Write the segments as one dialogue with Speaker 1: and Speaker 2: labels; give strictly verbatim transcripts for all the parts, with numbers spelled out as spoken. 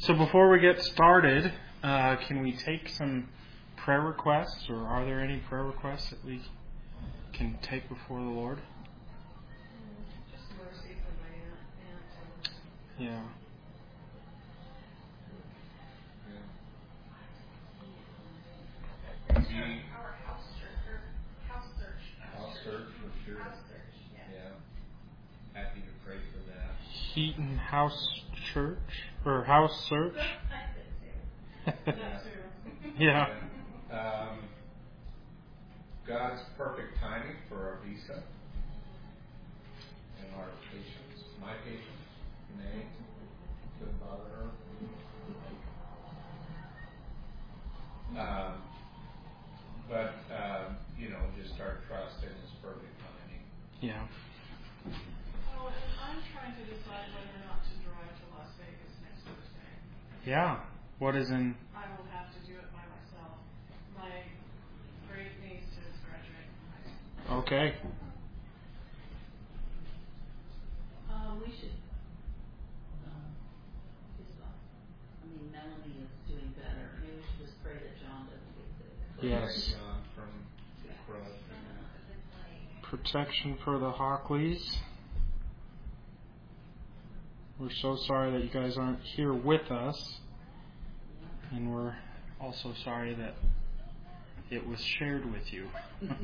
Speaker 1: So before we get started, uh, can we take some prayer requests, or are there any prayer requests that we can take before the Lord?
Speaker 2: Just mercy for my aunt.
Speaker 1: Yeah.
Speaker 2: Our house search, house search.
Speaker 3: House search for sure.
Speaker 2: House search, yeah.
Speaker 3: Yeah. Happy to pray for that.
Speaker 1: Heaton House Church or House Search.
Speaker 2: yeah.
Speaker 1: yeah.
Speaker 3: Um, God's perfect timing for our visa and our patients, my patients, Renee, couldn't bother her. Um, but um, you know, just our trust in His perfect timing.
Speaker 1: Yeah.
Speaker 2: Oh, and I'm trying to decide whether or not to drive to Las Vegas next Thursday.
Speaker 1: Yeah. What is in?
Speaker 2: I will have to do it by myself. My great niece is graduating from high school.
Speaker 1: Okay.
Speaker 4: Um, we should. Um, just, uh, I mean, Melanie is doing better. Maybe we should just pray that John doesn't get sick.
Speaker 1: Yes.
Speaker 3: John from Crud.
Speaker 1: Protection for the Hockleys. We're so sorry that you guys aren't here with us. And we're also sorry that it was shared with you.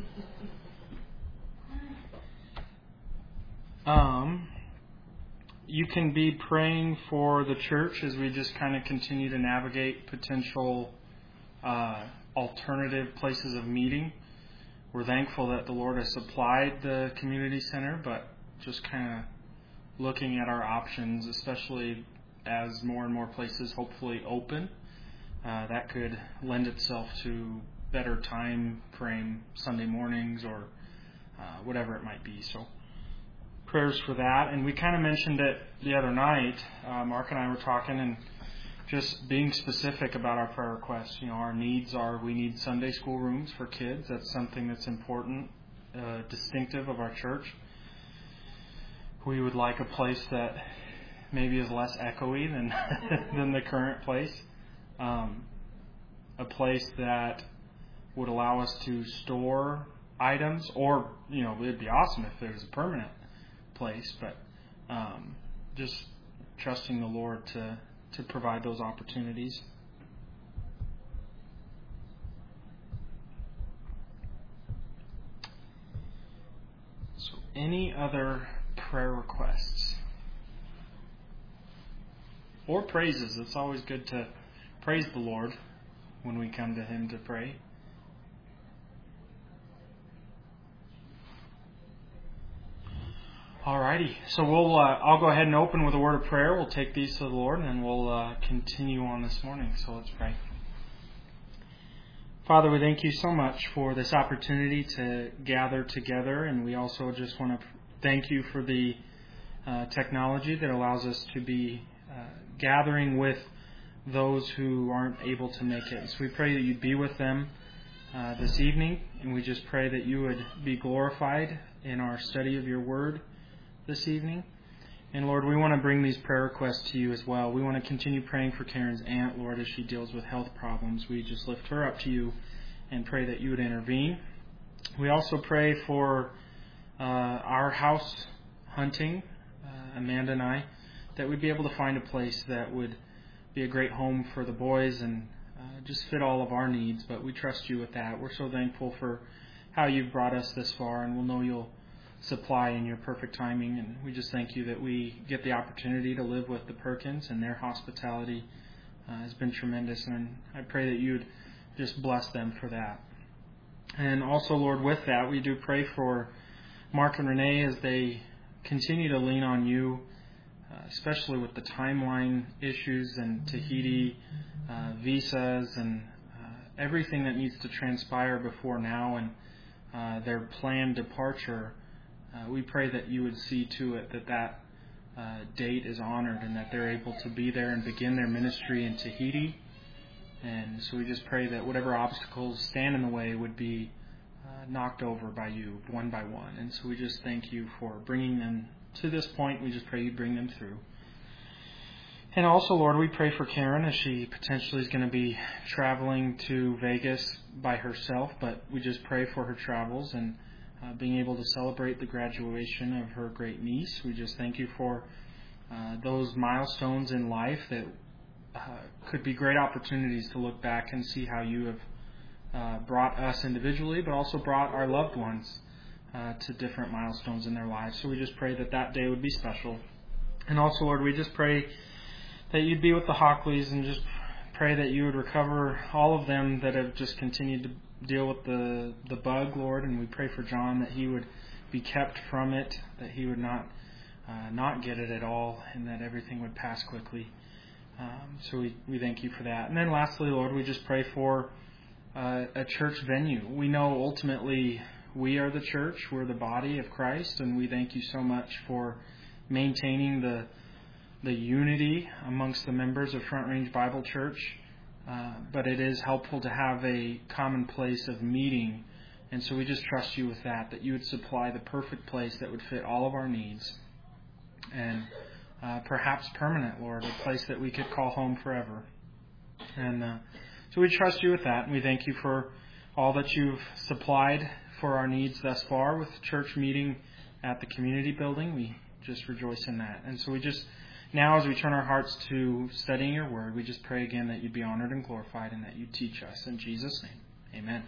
Speaker 1: um, you can be praying for the church as we just kind of continue to navigate potential uh, alternative places of meeting. We're thankful that the Lord has supplied the community center, but just kind of looking at our options, especially as more and more places hopefully open. Uh, that could lend itself to better time frame Sunday mornings or uh, whatever it might be. So prayers for that. And we kind of mentioned it the other night. Uh, Mark and I were talking and just being specific about our prayer requests. You know, our needs are we need Sunday school rooms for kids. That's something that's important, uh, distinctive of our church. We would like a place that maybe is less echoey than than the current place. Um, a place that would allow us to store items, or, you know, it'd be awesome if there was a permanent place, but um, just trusting the Lord to, to provide those opportunities. So any other prayer requests? Or praises. It's always good to praise the Lord when we come to Him to pray. Alrighty, so we'll uh, I'll go ahead and open with a word of prayer. We'll take these to the Lord, and then we'll uh, continue on this morning. So let's pray. Father, we thank you so much for this opportunity to gather together, and we also just want to thank you for the uh, technology that allows us to be uh, gathering with those who aren't able to make it. So we pray that you'd be with them uh, this evening, and we just pray that you would be glorified in our study of your word this evening. And Lord, we want to bring these prayer requests to you as well. We want to continue praying for Karen's aunt, Lord, as she deals with health problems. We just lift her up to you and pray that you would intervene. We also pray for uh, our house hunting, uh, Amanda and I, that we'd be able to find a place that would be a great home for the boys and uh, just fit all of our needs. But we trust you with that. We're so thankful for how you've brought us this far, and we'll know you'll supply in your perfect timing. And we just thank you that we get the opportunity to live with the Perkins, and their hospitality uh, has been tremendous. And I pray that you'd just bless them for that. And also, Lord, with that, we do pray for Mark and Renee as they continue to lean on you, uh, especially with the timeline issues and Tahiti uh, visas and uh, everything that needs to transpire before now and uh, their planned departure. Uh, we pray that you would see to it that that uh, date is honored and that they're able to be there and begin their ministry in Tahiti. And so we just pray that whatever obstacles stand in the way would be uh, knocked over by you one by one. And so we just thank you for bringing them to this point. We just pray you bring them through. And also, Lord, we pray for Karen as she potentially is going to be traveling to Vegas by herself, but we just pray for her travels and uh, being able to celebrate the graduation of her great niece. We just thank you for uh, those milestones in life that uh, could be great opportunities to look back and see how you have uh, brought us individually, but also brought our loved ones uh, to different milestones in their lives. So we just pray that that day would be special. And also, Lord, we just pray that you'd be with the Hockleys and just pray that you would recover all of them that have just continued to deal with the, the bug, Lord. And we pray for John that he would be kept from it, that he would not uh, not get it at all, and that everything would pass quickly. Um, so we, we thank you for that. And then lastly, Lord, we just pray for uh, a church venue. We know ultimately we are the church, we're the body of Christ, and we thank you so much for maintaining the the unity amongst the members of Front Range Bible Church, uh, but it is helpful to have a common place of meeting, and so we just trust you with that, that you would supply the perfect place that would fit all of our needs, and uh, perhaps permanent, Lord, a place that we could call home forever. And uh, so we trust you with that, and we thank you for all that you've supplied for our needs thus far with church meeting at the community building. We just rejoice in that. And so we just Now, as we turn our hearts to studying your word, we just pray again that you'd be honored and glorified and that you teach us. In Jesus' name, amen.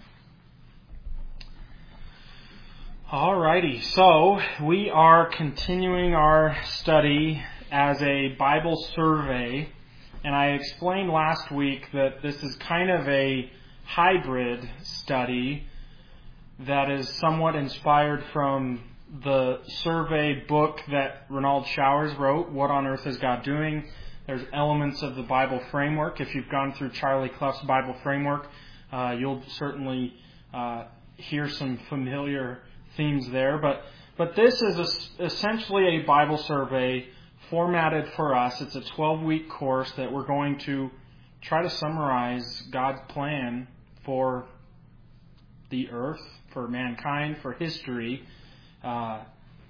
Speaker 1: Alrighty, so we are continuing our study as a Bible survey. And I explained last week that this is kind of a hybrid study that is somewhat inspired from the survey book that Ronald Showers wrote, What on Earth is God Doing? There's elements of the Bible framework. If you've gone through Charlie Clough's Bible framework, uh, you'll certainly uh, hear some familiar themes there. But but this is a, essentially a Bible survey formatted for us. It's a twelve-week course that we're going to try to summarize God's plan for the earth, for mankind, for history, Uh,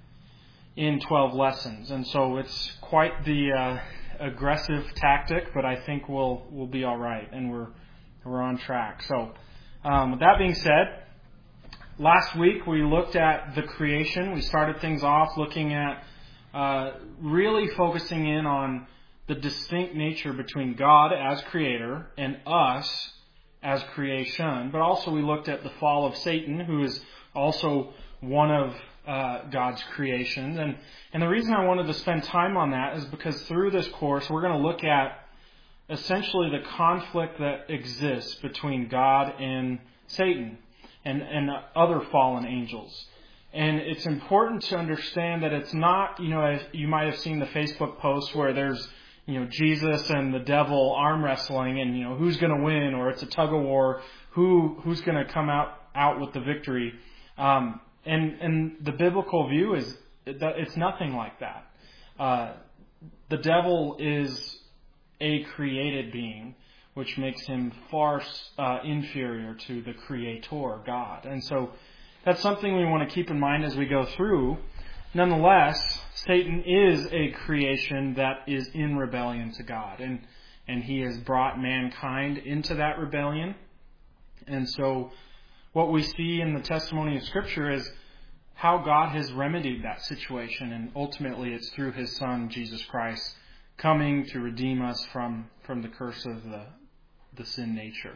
Speaker 1: in twelve lessons. And so it's quite the uh, aggressive tactic, but I think we'll we'll be all right, and we're we're on track. So um, with that being said, last week we looked at the creation. We started things off looking at uh, really focusing in on the distinct nature between God as creator and us as creation. But also we looked at the fall of Satan, who is also one of Uh, God's creations. And, and the reason I wanted to spend time on that is because through this course we're going to look at essentially the conflict that exists between God and Satan and, and other fallen angels. And it's important to understand that it's not, you know, as you might have seen the Facebook post where there's, you know, Jesus and the devil arm wrestling and, you know, who's going to win, or it's a tug of war, who who's going to come out, out with the victory. Um, And and the biblical view is that it's nothing like that. Uh, the devil is a created being, which makes him far uh, inferior to the Creator, God. And so that's something we want to keep in mind as we go through. Nonetheless, Satan is a creation that is in rebellion to God, and and he has brought mankind into that rebellion. And so what we see in the testimony of Scripture is how God has remedied that situation, and ultimately it's through His Son, Jesus Christ, coming to redeem us from, from the curse of the, the sin nature.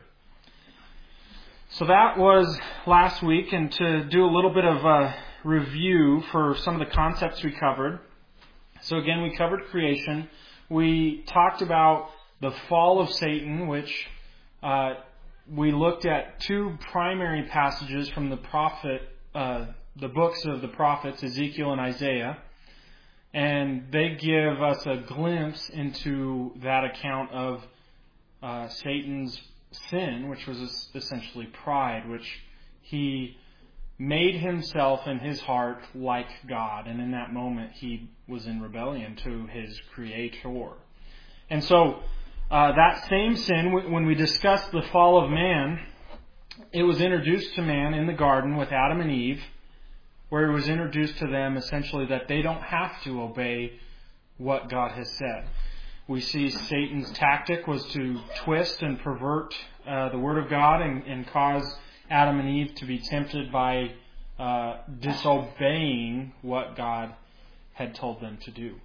Speaker 1: So that was last week, and to do a little bit of a review for some of the concepts we covered. So again, we covered creation. We talked about the fall of Satan, which uh, we looked at two primary passages from the prophet, uh, the books of the prophets, Ezekiel and Isaiah. And they give us a glimpse into that account of uh, Satan's sin, which was essentially pride, which he made himself in his heart like God. And in that moment, he was in rebellion to his Creator. And so Uh, that same sin, when we discussed the fall of man, it was introduced to man in the garden with Adam and Eve, where it was introduced to them essentially that they don't have to obey what God has said. we see Satan's tactic was to twist and pervert uh, the Word of God and, and cause Adam and Eve to be tempted by uh, disobeying what God had told them to do.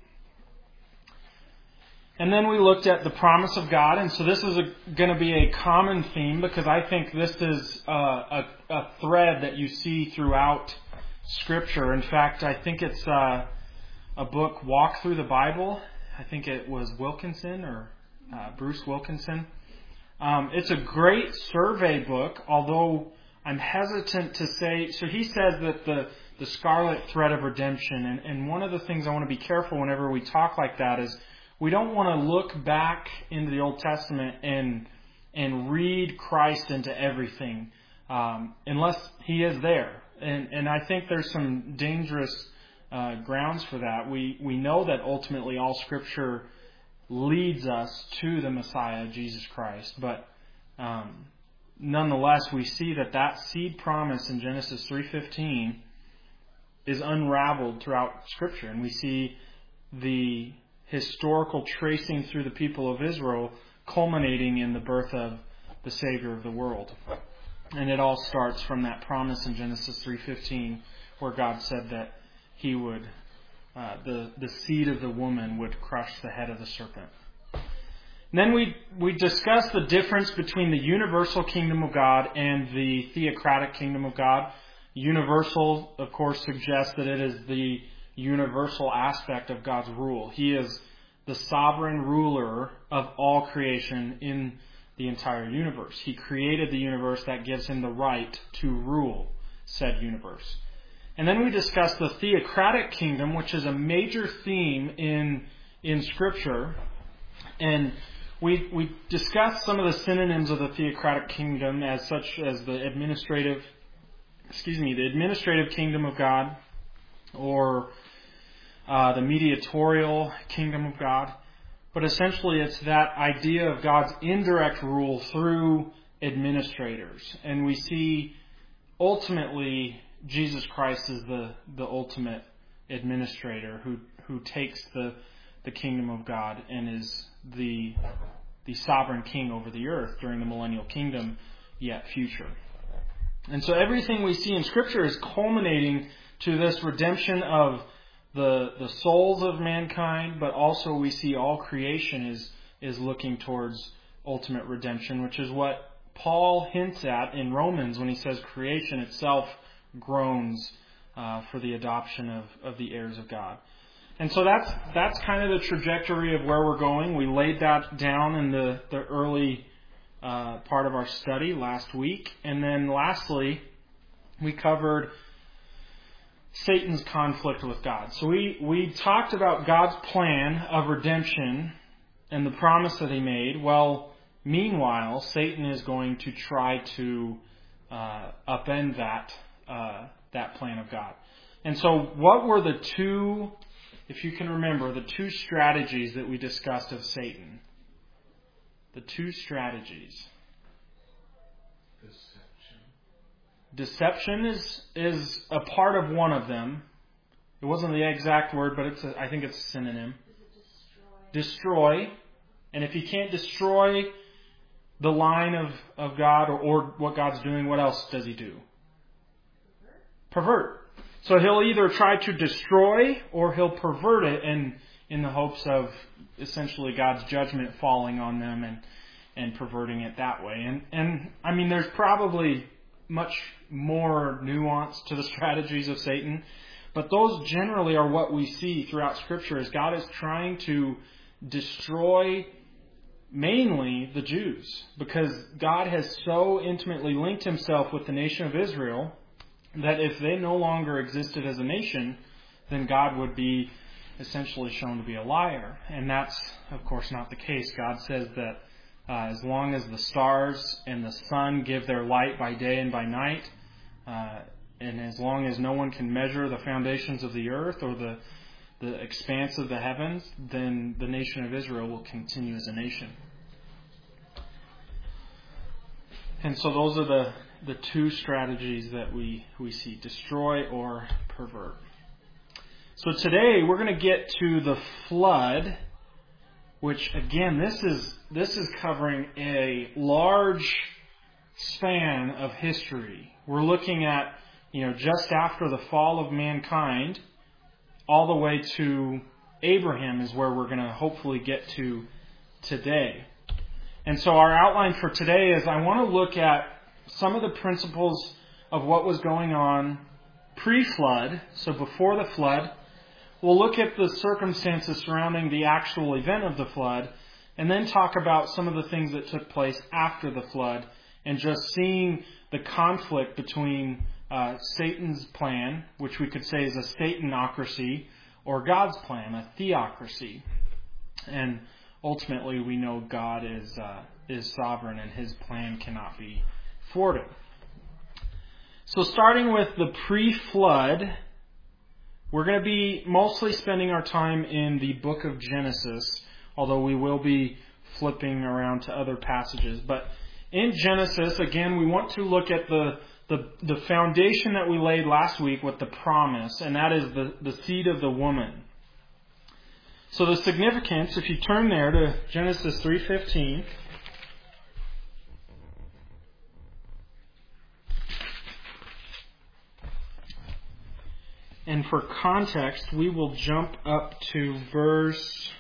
Speaker 1: And then we looked at the promise of God, and so this is going to be a common theme because I think this is uh, a, a thread that you see throughout Scripture. In fact, I think it's uh, a book, Walk Through the Bible. I think it was Wilkinson or uh, Bruce Wilkinson. Um, it's a great survey book, although I'm hesitant to say... So he says that the, the scarlet thread of redemption, and, and one of the things I want to be careful whenever we talk like that is we don't want to look back into the Old Testament and and read Christ into everything um, unless He is there. And, and I think there's some dangerous Uh, grounds for that. We we know that ultimately all Scripture leads us to the Messiah, Jesus Christ. But um, nonetheless, we see that that seed promise in Genesis three fifteen is unraveled throughout Scripture. And we see the historical tracing through the people of Israel culminating in the birth of the Savior of the world. And it all starts from that promise in Genesis three fifteen where God said that He would, uh, the, the seed of the woman would crush the head of the serpent. And then we we discussed the difference between the universal kingdom of God and the theocratic kingdom of God. Universal, of course, suggests that it is the universal aspect of God's rule. He is the sovereign ruler of all creation in the entire universe. He created the universe. That gives Him the right to rule said universe. And then we discussed the theocratic kingdom, which is a major theme in in Scripture. And we we discussed some of the synonyms of the theocratic kingdom as such as the administrative, excuse me, the administrative kingdom of God, or uh, the mediatorial kingdom of God. But essentially, it's that idea of God's indirect rule through administrators, and we see ultimately Jesus Christ is the, the ultimate administrator who, who takes the the kingdom of God and is the the sovereign king over the earth during the millennial kingdom yet future. And so everything we see in Scripture is culminating to this redemption of the the souls of mankind, but also we see all creation is is looking towards ultimate redemption, which is what Paul hints at in Romans when he says creation itself groans uh, for the adoption of, of the heirs of God. And so that's that's kind of the trajectory of where we're going. We laid that down in the, the early uh, part of our study last week. And then lastly, we covered Satan's conflict with God. So we, we talked about God's plan of redemption and the promise that He made. Well, meanwhile, Satan is going to try to uh, upend that Uh, that plan of God. And so what were the two, if you can remember, the two strategies that we discussed of Satan? The two strategies.
Speaker 3: Deception.
Speaker 1: Deception is is a part of one of them. It wasn't the exact word, but it's a, I think it's a synonym.
Speaker 4: Destroy.
Speaker 1: Destroy. And if He can't destroy the line of, of God or, or what God's doing, what else does He do? Pervert. So He'll either try to destroy or He'll pervert it in, in the hopes of essentially God's judgment falling on them and, and perverting it that way. And, and I mean, there's probably much more nuance to the strategies of Satan, but those generally are what we see throughout Scripture as God is trying to destroy mainly the Jews, because God has so intimately linked Himself with the nation of Israel that if they no longer existed as a nation, then God would be essentially shown to be a liar. And that's, of course, not the case. God says that uh, as long as the stars and the sun give their light by day and by night, uh, and as long as no one can measure the foundations of the earth or the, the expanse of the heavens, then the nation of Israel will continue as a nation. And so those are the, the two strategies that we, we see, destroy or pervert. So today we're going to get to the flood which again, this is this is covering a large span of history. We're looking at, you know, just after the fall of mankind, all the way to Abraham is where we're going to hopefully get to today. And so our outline for today is I want to look at some of the principles of what was going on pre-flood, so before the flood. We'll look at the circumstances surrounding the actual event of the flood, and then talk about some of the things that took place after the flood, and just seeing the conflict between uh, Satan's plan, which we could say is a Satanocracy, or God's plan, a theocracy. And ultimately, we know God is uh, is sovereign, and His plan cannot be thwarted. So starting with the pre-flood, we're going to be mostly spending our time in the book of Genesis, although we will be flipping around to other passages. But in Genesis, again, we want to look at the, the, the foundation that we laid last week with the promise, and that is the, the seed of the woman. So the significance, if you turn there to Genesis three fifteen, and for context, we will jump up to verse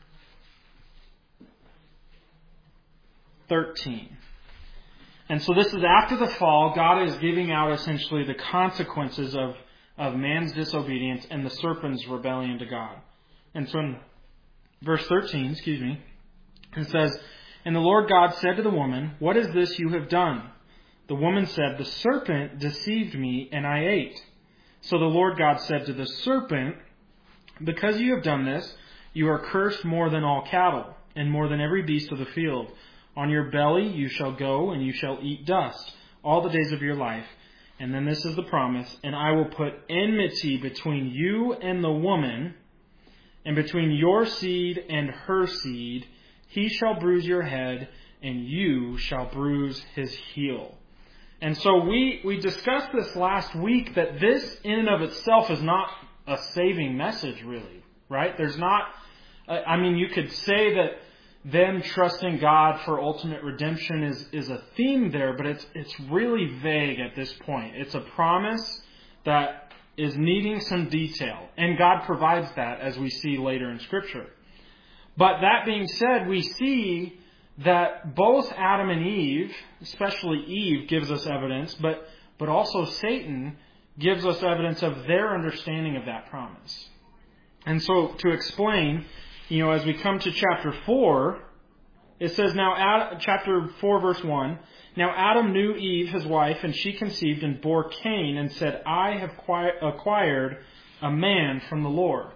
Speaker 1: thirteen. And so this is after the fall. God is giving out essentially the consequences of, of man's disobedience and the serpent's rebellion to God. And so in verse thirteen, excuse me, it says, "And the Lord God said to the woman, 'What is this you have done?' The woman said, 'The serpent deceived me, and I ate.' So the Lord God said to the serpent, 'Because you have done this, you are cursed more than all cattle, and more than every beast of the field. On your belly you shall go, and you shall eat dust all the days of your life.' And then this is the promise, 'And I will put enmity between you and the woman, and between your seed and her seed. He shall bruise your head, and you shall bruise his heel.'" And so we, we discussed this last week, that this in and of itself is not a saving message, really, right? There's not, I mean, you could say that them trusting God for ultimate redemption is, is a theme there, but it's, it's really vague at this point. It's a promise that is needing some detail, and God provides that, as we see later in Scripture. But that being said, we see that both Adam and Eve, especially Eve, gives us evidence, but, but also Satan gives us evidence of their understanding of that promise. And so to explain, you know, as we come to chapter four, it says, now, Ad, chapter four, verse one, "Now Adam knew Eve, his wife, and she conceived and bore Cain, and said, 'I have acquired a man from the Lord.'"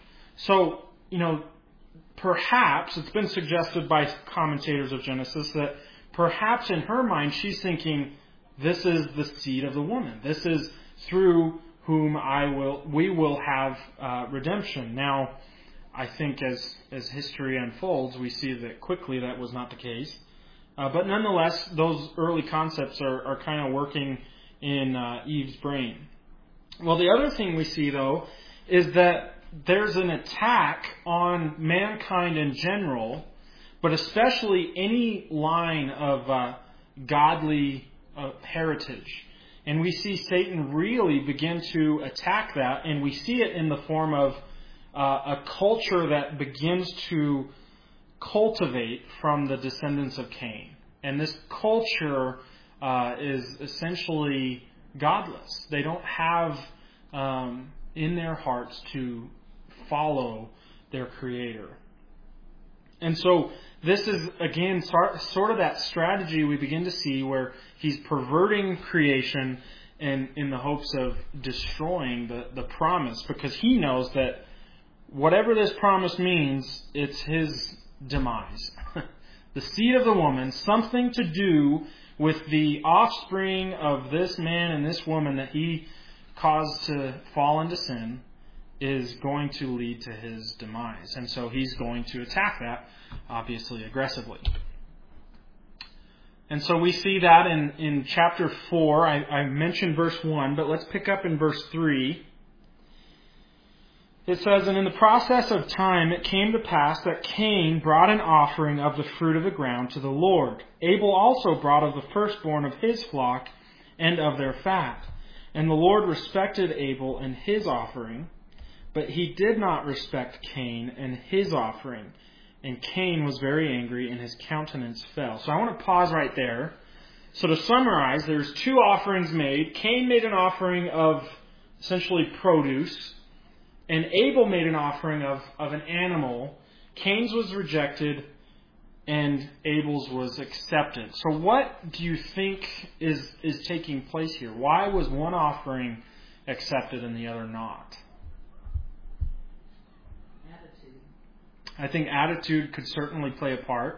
Speaker 1: So, you know, perhaps, it's been suggested by commentators of Genesis that perhaps in her mind she's thinking, this is the seed of the woman. This is through whom I will, we will have uh, redemption. Now, I think as, as history unfolds, we see that quickly that was not the case. Uh, but nonetheless, those early concepts are, are kind of working in uh, Eve's brain. Well, the other thing we see, though, is that there's an attack on mankind in general, but especially any line of uh, godly uh, heritage. And we see Satan really begin to attack that, and we see it in the form of uh, a culture that begins to cultivate from the descendants of Cain. And this culture uh, is essentially godless. They don't have um, in their hearts to follow their Creator. And so this is, again, sort of that strategy we begin to see where he's perverting creation in, in the hopes of destroying the, the promise, because he knows that whatever this promise means, it's his demise. The seed of the woman, something to do with the offspring of this man and this woman that he caused to fall into sin, is going to lead to his demise. And so he's going to attack that, obviously, aggressively. And so we see that in, in chapter four. I, I mentioned verse one, but let's pick up in verse three. It says, "And in the process of time it came to pass that Cain brought an offering of the fruit of the ground to the Lord. Abel also brought of the firstborn of his flock and of their fat. And the Lord respected Abel and his offering, but he did not respect Cain and his offering. And Cain was very angry, and his countenance fell." So I want to pause right there. So to summarize, there's two offerings made. Cain made an offering of essentially produce, and Abel made an offering of, of an animal. Cain's was rejected, and Abel's was accepted. So what do you think is, is taking place here? Why was one offering accepted and the other not?
Speaker 4: Attitude.
Speaker 1: I think attitude could certainly play a part.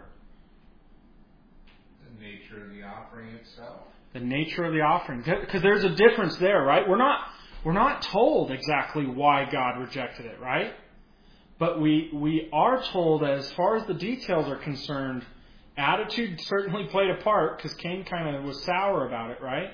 Speaker 3: The nature of the offering itself.
Speaker 1: The nature of the offering. Because there's a difference there, right? We're not we're not told exactly why God rejected it, right? But we we are told, as far as the details are concerned, attitude certainly played a part, because Cain kind of was sour about it, right?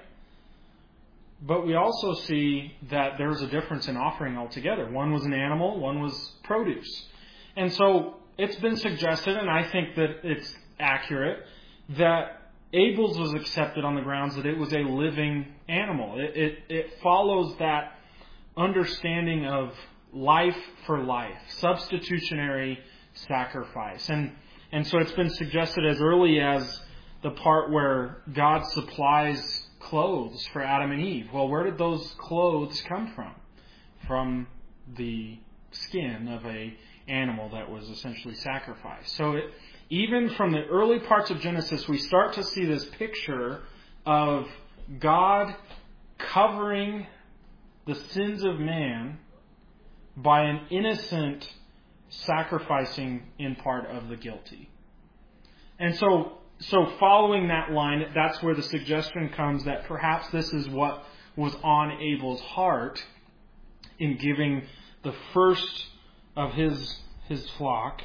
Speaker 1: But we also see that there's a difference in offering altogether. One was an animal, one was produce. And so it's been suggested, and I think that it's accurate, that Abel's was accepted on the grounds that it was a living animal. It, it, it follows that understanding of life for life, substitutionary sacrifice. And, and so it's been suggested as early as the part where God supplies clothes for Adam and Eve. Well, where did those clothes come from? From the skin of a animal that was essentially sacrificed. So it, even from the early parts of Genesis, we start to see this picture of God covering the sins of man by an innocent sacrificing in part of the guilty. And so, so following that line, that's where the suggestion comes that perhaps this is what was on Abel's heart in giving the first of his his flock,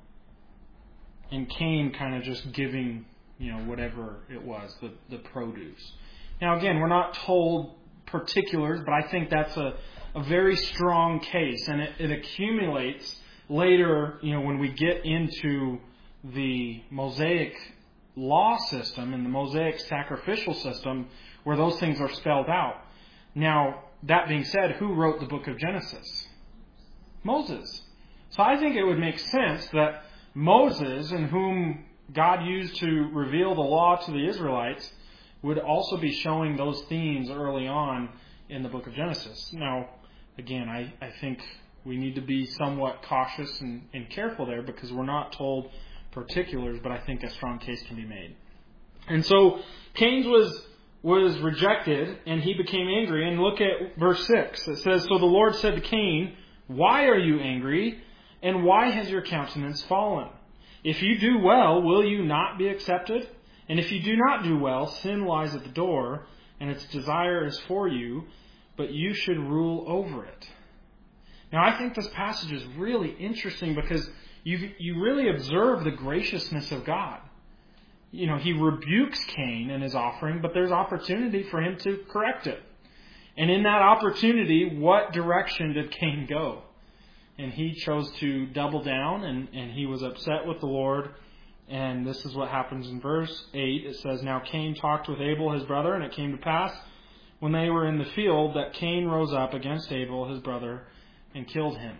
Speaker 1: and Cain kind of just giving, you know, whatever it was, the, the produce. Now again, we're not told particulars, but I think that's a, a very strong case, and it, it accumulates later, you know, when we get into the Mosaic law system and the Mosaic sacrificial system, where those things are spelled out. Now, that being said, who wrote the book of Genesis? Moses. So I think it would make sense that Moses, in whom God used to reveal the law to the Israelites, would also be showing those themes early on in the book of Genesis. Now, again, I, I think we need to be somewhat cautious and, and careful there, because we're not told particulars, but I think a strong case can be made. And so Cain's was was rejected, and he became angry. And look at verse six. It says, "So the Lord said to Cain, 'Why are you angry? And why has your countenance fallen? If you do well, will you not be accepted? And if you do not do well, sin lies at the door, and its desire is for you, but you should rule over it.'" Now, I think this passage is really interesting, because you you really observe the graciousness of God. You know, he rebukes Cain and his offering, but there's opportunity for him to correct it. And in that opportunity, what direction did Cain go? And he chose to double down, and, and he was upset with the Lord. And this is what happens in verse eight. It says, "Now Cain talked with Abel his brother, and it came to pass, when they were in the field, that Cain rose up against Abel his brother and killed him."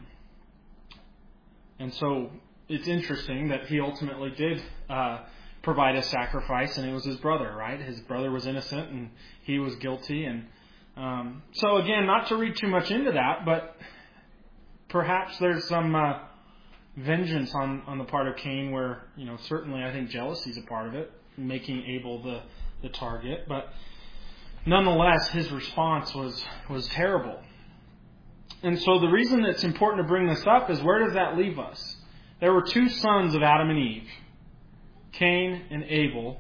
Speaker 1: And so it's interesting that he ultimately did uh, provide a sacrifice, and it was his brother, right? His brother was innocent, and he was guilty. And um, so again, not to read too much into that, but perhaps there's some uh, vengeance on, on the part of Cain, where, you know, certainly I think jealousy is a part of it, making Abel the, the target. But nonetheless, his response was, was terrible. And so the reason it's important to bring this up is, where does that leave us? There were two sons of Adam and Eve, Cain and Abel.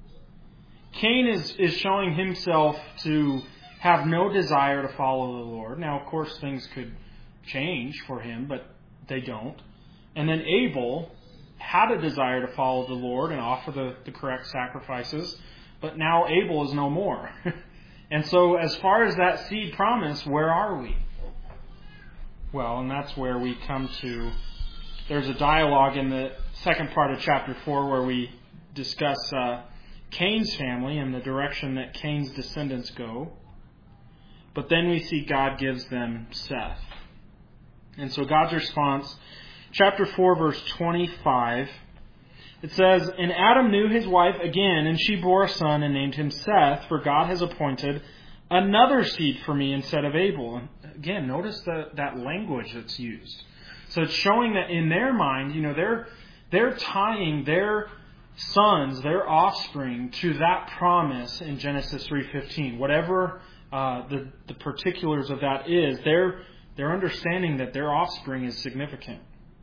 Speaker 1: Cain is, is showing himself to have no desire to follow the Lord. Now, of course, things could change for him, but they don't. And then Abel had a desire to follow the Lord and offer the, the correct sacrifices, but now Abel is no more. And so as far as that seed promise, where are we? well, and that's where we come to, there's a dialogue in the second part of chapter four where we discuss uh, Cain's family and the direction that Cain's descendants go. But then we see God gives them Seth. And so God's response, chapter four, verse twenty-five, it says, "And Adam knew his wife again, and she bore a son and named him Seth, for God has appointed another seed for me instead of Abel." And again, notice the, that language that's used. So it's showing that in their mind, you know, they're they're tying their sons, their offspring, to that promise in Genesis three fifteen. Whatever uh, the the particulars of that is, they're they're understanding that their offspring is significant.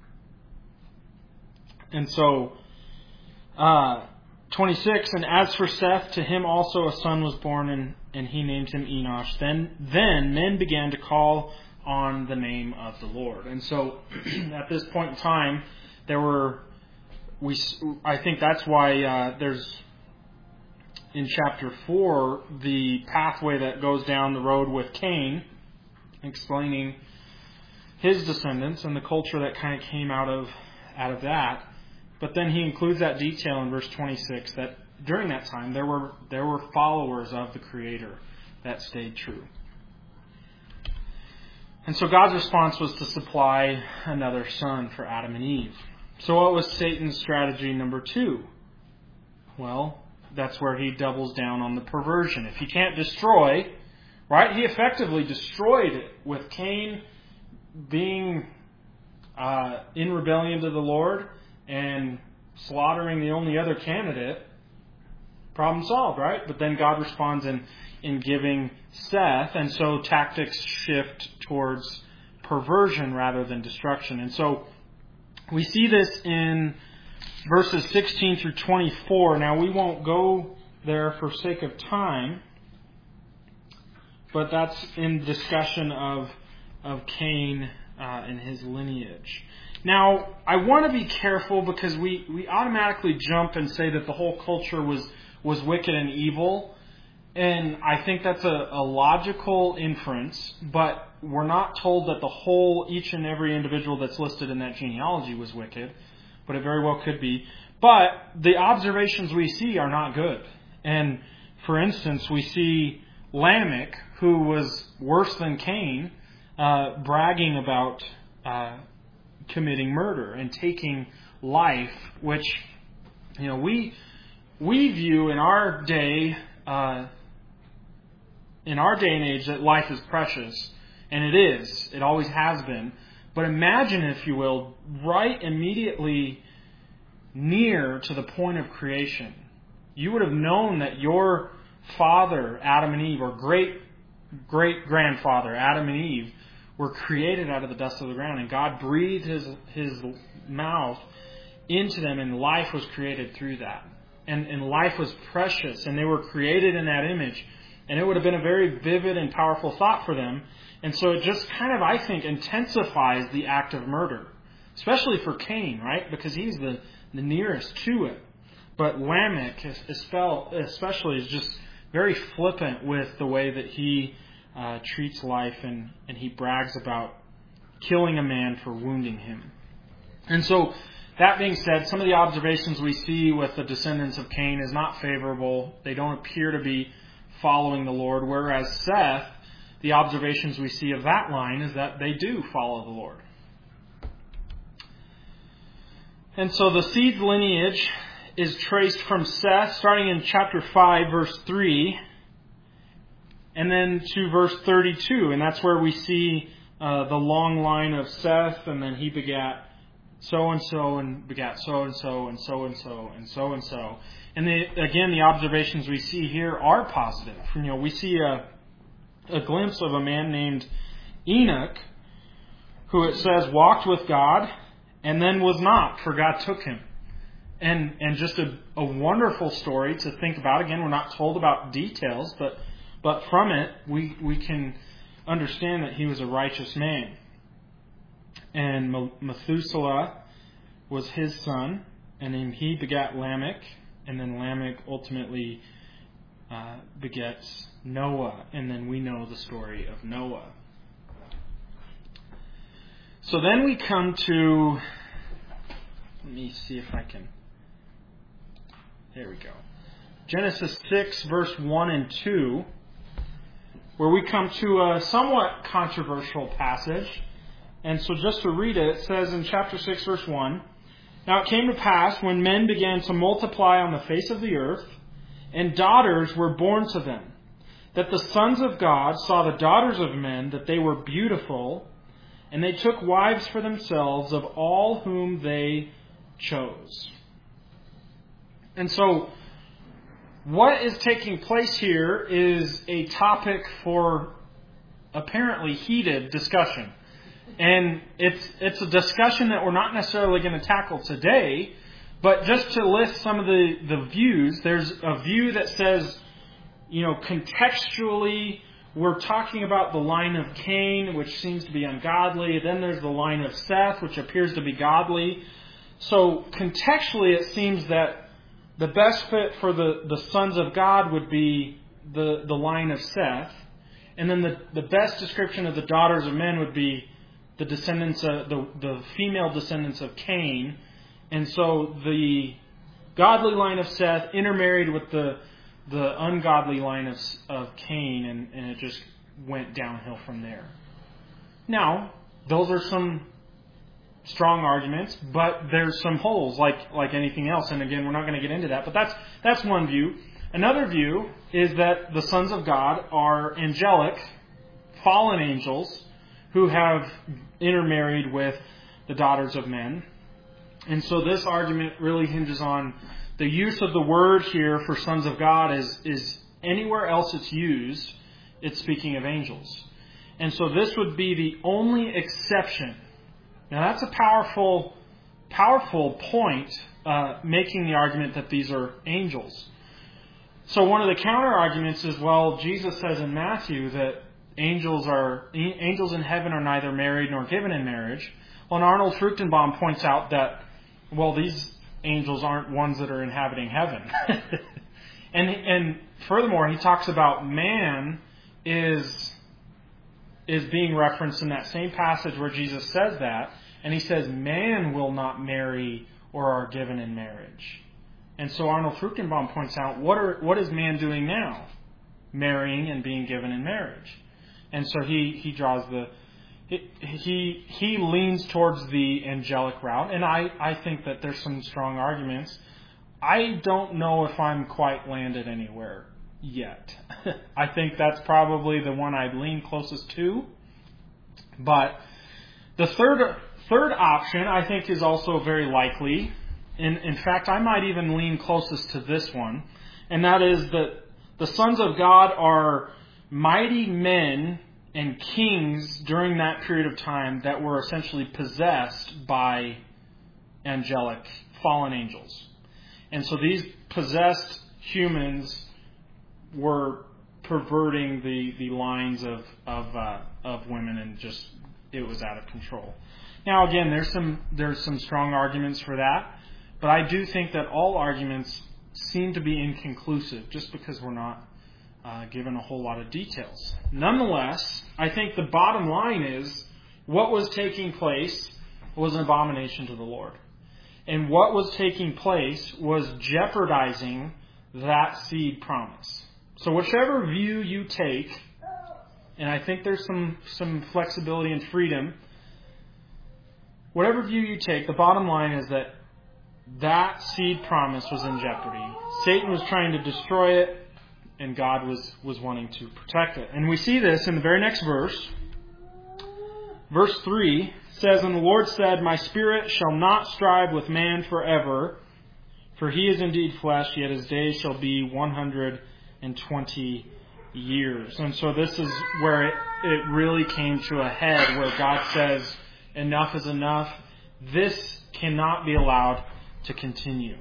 Speaker 1: And so, uh, twenty-six, "And as for Seth, to him also a son was born, and, and he named him Enosh. Then, then men began to call on the name of the Lord." And so, at this point in time, there were, we, I think that's why uh, there's, in chapter four, the pathway that goes down the road with Cain, explaining his descendants and the culture that kind of came out of out of that. But then he includes that detail in verse twenty-six that during that time there were there were followers of the Creator that stayed true. And so God's response was to supply another son for Adam and Eve. So what was Satan's strategy number two? Well, that's where he doubles down on the perversion. If he can't destroy, right? He effectively destroyed it with Cain being uh, in rebellion to the Lord and slaughtering the only other candidate. Problem solved, right? But then God responds in, in giving Seth, and so tactics shift towards perversion rather than destruction. And so we see this in verses sixteen through twenty-four. Now we won't go there for sake of time, but that's in discussion of, of Cain uh, and his lineage. Now, I want to be careful because we, we automatically jump and say that the whole culture was, was wicked and evil. And I think that's a, a logical inference, but we're not told that the whole, each and every individual that's listed in that genealogy was wicked, but it very well could be. But the observations we see are not good. And for instance, we see Lamech, who was worse than Cain, uh, bragging about uh, committing murder and taking life, which, you know, we we view in our day, uh, in our day and age, that life is precious, and it is. It always has been. But imagine, if you will, right immediately near to the point of creation, you would have known that your father, Adam and Eve, or great great grandfather, Adam and Eve, were created out of the dust of the ground, and God breathed His His mouth into them, and life was created through that. And, and life was precious, and they were created in that image. And it would have been a very vivid and powerful thought for them. And so it just kind of, I think, intensifies the act of murder, especially for Cain, right? Because he's the, the nearest to it. But Lamech, especially, is just very flippant with the way that he Uh, treats life, and, and he brags about killing a man for wounding him. And so, that being said, some of the observations we see with the descendants of Cain is not favorable. They don't appear to be following the Lord, whereas Seth, the observations we see of that line is that they do follow the Lord. And so the seed lineage is traced from Seth, starting in chapter five, verse three, and then to verse thirty-two, and that's where we see uh, the long line of Seth, and then he begat so-and-so, and begat so-and-so, and so-and-so, and so-and-so. And the, again, the observations we see here are positive. You know, we see a, a glimpse of a man named Enoch, who it says walked with God, and then was not, for God took him. And and just a, a wonderful story to think about. Again, we're not told about details, but But from it, we, we can understand that he was a righteous man. And Methuselah was his son, and then he begat Lamech, and then Lamech ultimately uh, begets Noah, and then we know the story of Noah. So then we come to, let me see if I can, there we go. Genesis six, verse one and two, where we come to a somewhat controversial passage. And so just to read it, it says in chapter six, verse one, "Now it came to pass, when men began to multiply on the face of the earth, and daughters were born to them, that the sons of God saw the daughters of men, that they were beautiful, and they took wives for themselves of all whom they chose." And so, what is taking place here is a topic for apparently heated discussion. And it's it's a discussion that we're not necessarily going to tackle today, but just to list some of the, the views, there's a view that says, you know, contextually, we're talking about the line of Cain, which seems to be ungodly. Then there's the line of Seth, which appears to be godly. So contextually, it seems that the best fit for the, the sons of God would be the, the line of Seth. And then the, the best description of the daughters of men would be the descendants of the, the female descendants of Cain. And so the godly line of Seth intermarried with the the ungodly line of, of Cain, and, and it just went downhill from there. Now, those are some strong arguments, but there's some holes, like like anything else. And again, we're not going to get into that, but that's that's one view. Another view is that the sons of God are angelic, fallen angels who have intermarried with the daughters of men. And so this argument really hinges on the use of the word here for sons of God is, is anywhere else it's used, it's speaking of angels. And so this would be the only exception. Now that's a powerful, powerful point, uh, making the argument that these are angels. So one of the counter arguments is, well, Jesus says in Matthew that angels are angels in heaven are neither married nor given in marriage. Well, and Arnold Fruchtenbaum points out that, well, these angels aren't ones that are inhabiting heaven. and and furthermore, he talks about man is is being referenced in that same passage where Jesus says that, and he says man will not marry or are given in marriage. And so Arnold Fruchtenbaum points out, what are what is man doing now? Marrying and being given in marriage. And so he, he draws the He he leans towards the angelic route, and I, I think that there's some strong arguments. I don't know if I'm quite landed anywhere yet. I think that's probably the one I'd lean closest to. But the third third option I think is also very likely. In, in fact, I might even lean closest to this one, and that is that the sons of God are mighty men and kings during that period of time that were essentially possessed by angelic fallen angels. And so these possessed humans were perverting the, the lines of of, uh, of women, and just it was out of control. Now again, there's some there's some strong arguments for that, but I do think that all arguments seem to be inconclusive just because we're not Uh, given a whole lot of details. Nonetheless, I think the bottom line is what was taking place was an abomination to the Lord. And what was taking place was jeopardizing that seed promise. So whichever view you take, and I think there's some, some flexibility and freedom, whatever view you take, the bottom line is that that seed promise was in jeopardy. Satan was trying to destroy it, and God was, was wanting to protect it. And we see this in the very next verse. Verse three says, "And the Lord said, My spirit shall not strive with man forever, for he is indeed flesh, yet his days shall be one hundred twenty years." And so this is where it, it really came to a head, where God says, enough is enough. This cannot be allowed to continue.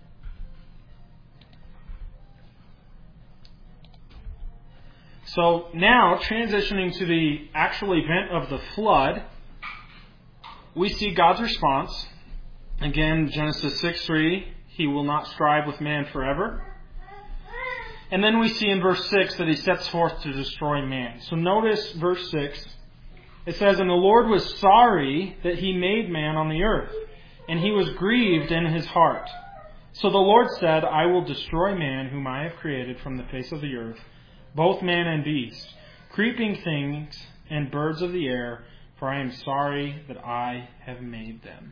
Speaker 1: So now, transitioning to the actual event of the flood, we see God's response. Again, Genesis six three, He will not strive with man forever. And then we see in verse six that He sets forth to destroy man. So notice verse six. It says, "And the Lord was sorry that he made man on the earth, and he was grieved in his heart. So the Lord said, I will destroy man whom I have created from the face of the earth, both man and beast, creeping things and birds of the air, for I am sorry that I have made them."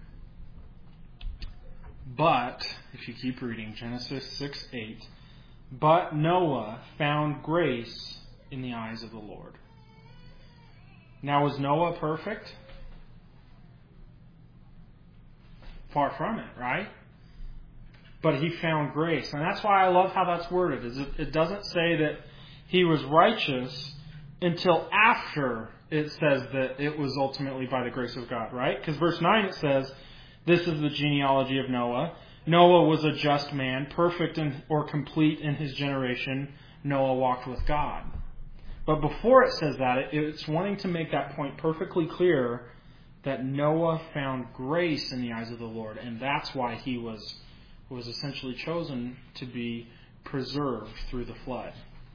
Speaker 1: But, if you keep reading, Genesis six eight, "But Noah found grace in the eyes of the Lord." Now, was Noah perfect? Far from it, right? But he found grace. And that's why I love how that's worded. Is it, it doesn't say that he was righteous until after it says that it was ultimately by the grace of God, right? Because verse nine it says, "This is the genealogy of Noah. Noah was a just man, perfect in, or complete in his generation. Noah walked with God." But before it says that, it, it's wanting to make that point perfectly clear that Noah found grace in the eyes of the Lord. And that's why he was was essentially chosen to be preserved through the flood.